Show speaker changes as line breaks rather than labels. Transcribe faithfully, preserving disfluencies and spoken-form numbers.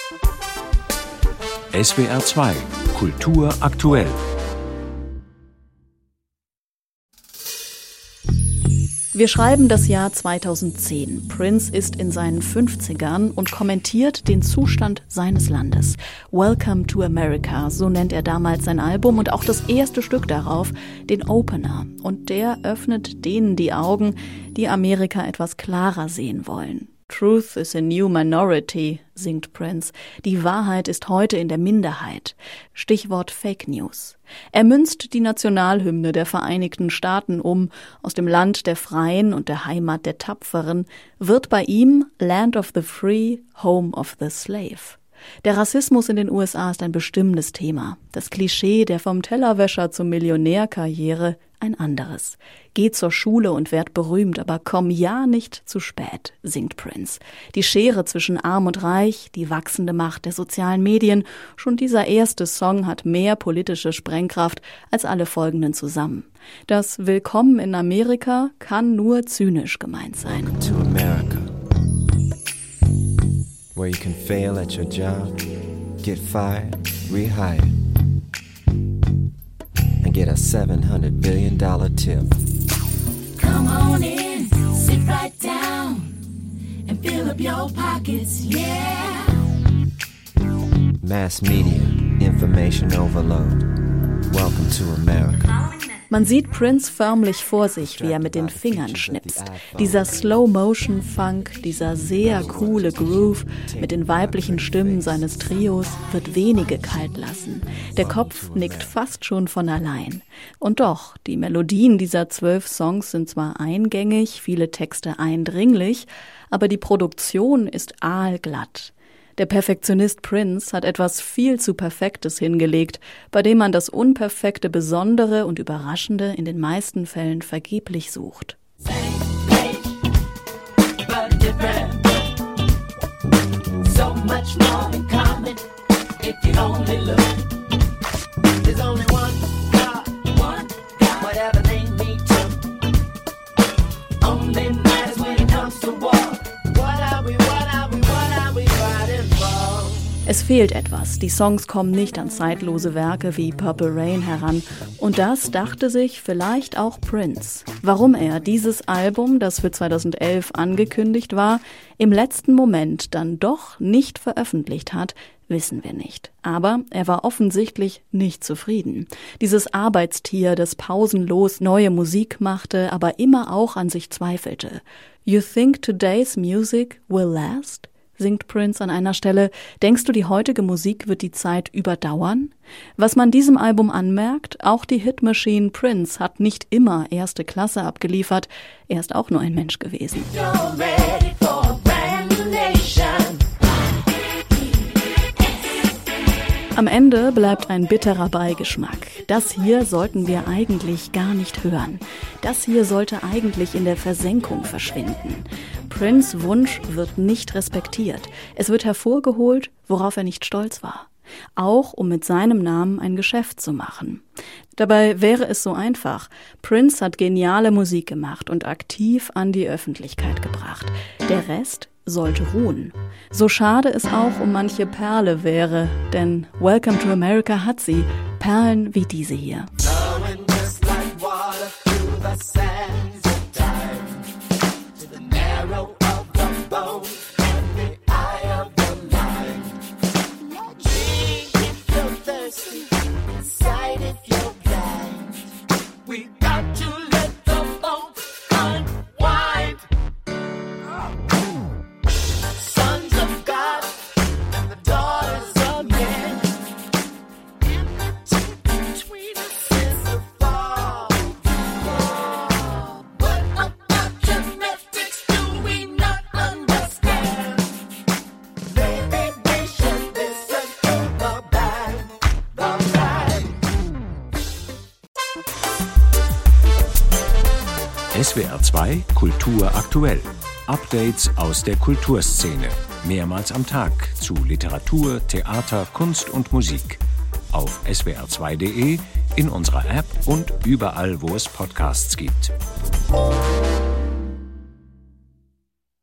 S W R zwei Kultur aktuell.
Wir schreiben das Jahr zweitausendzehn. Prince ist in seinen fünfzigern und kommentiert den Zustand seines Landes. Welcome to America, so nennt er damals sein Album und auch das erste Stück darauf, den Opener. Und der öffnet denen die Augen, die Amerika etwas klarer sehen wollen. Truth is a new minority, singt Prince. Die Wahrheit ist heute in der Minderheit. Stichwort Fake News. Er münzt die Nationalhymne der Vereinigten Staaten um. Aus dem Land der Freien und der Heimat der Tapferen wird bei ihm Land of the Free, Home of the Slave. Der Rassismus in den U S A ist ein bestimmendes Thema. Das Klischee der vom Tellerwäscher zur Millionärkarriere ein anderes. Geh zur Schule und werd berühmt, aber komm ja nicht zu spät, singt Prince. Die Schere zwischen Arm und Reich, die wachsende Macht der sozialen Medien, schon dieser erste Song hat mehr politische Sprengkraft als alle folgenden zusammen. Das Willkommen in Amerika kann nur zynisch gemeint sein.
Welcome to America, where you can fail at your job, get fired, rehired, and get a seven hundred billion dollars tip.
Come on in, sit right down, and fill up your pockets, yeah.
Mass media, information overload. Welcome to America.
Man sieht Prince förmlich vor sich, wie er mit den Fingern schnipst. Dieser Slow-Motion-Funk, dieser sehr coole Groove mit den weiblichen Stimmen seines Trios wird wenige kalt lassen. Der Kopf nickt fast schon von allein. Und doch, die Melodien dieser zwölf Songs sind zwar eingängig, viele Texte eindringlich, aber die Produktion ist aalglatt. Der Perfektionist Prince hat etwas viel zu Perfektes hingelegt, bei dem man das Unperfekte, Besondere und Überraschende in den meisten Fällen vergeblich sucht. Es fehlt etwas. Die Songs kommen nicht an zeitlose Werke wie Purple Rain heran. Und das dachte sich vielleicht auch Prince. Warum er dieses Album, das für zweitausendelf angekündigt war, im letzten Moment dann doch nicht veröffentlicht hat, wissen wir nicht. Aber er war offensichtlich nicht zufrieden. Dieses Arbeitstier, das pausenlos neue Musik machte, aber immer auch an sich zweifelte. You think today's music will last? Singt Prince an einer Stelle. Denkst du, die heutige Musik wird die Zeit überdauern? Was man diesem Album anmerkt, auch die Hitmaschine Prince hat nicht immer erste Klasse abgeliefert. Er ist auch nur ein Mensch gewesen. Am Ende bleibt ein bitterer Beigeschmack. Das hier sollten wir eigentlich gar nicht hören. Das hier sollte eigentlich in der Versenkung verschwinden. Prince' Wunsch wird nicht respektiert. Es wird hervorgeholt, worauf er nicht stolz war. Auch um mit seinem Namen ein Geschäft zu machen. Dabei wäre es so einfach. Prince hat geniale Musik gemacht und aktiv an die Öffentlichkeit gebracht. Der Rest sollte ruhen. So schade es auch um manche Perle wäre, denn Welcome to America hat sie, Perlen wie diese hier.
S W R zwei Kultur aktuell. Updates aus der Kulturszene. Mehrmals am Tag zu Literatur, Theater, Kunst und Musik. Auf S W R zwei punkt de, in unserer App und überall, wo es Podcasts gibt.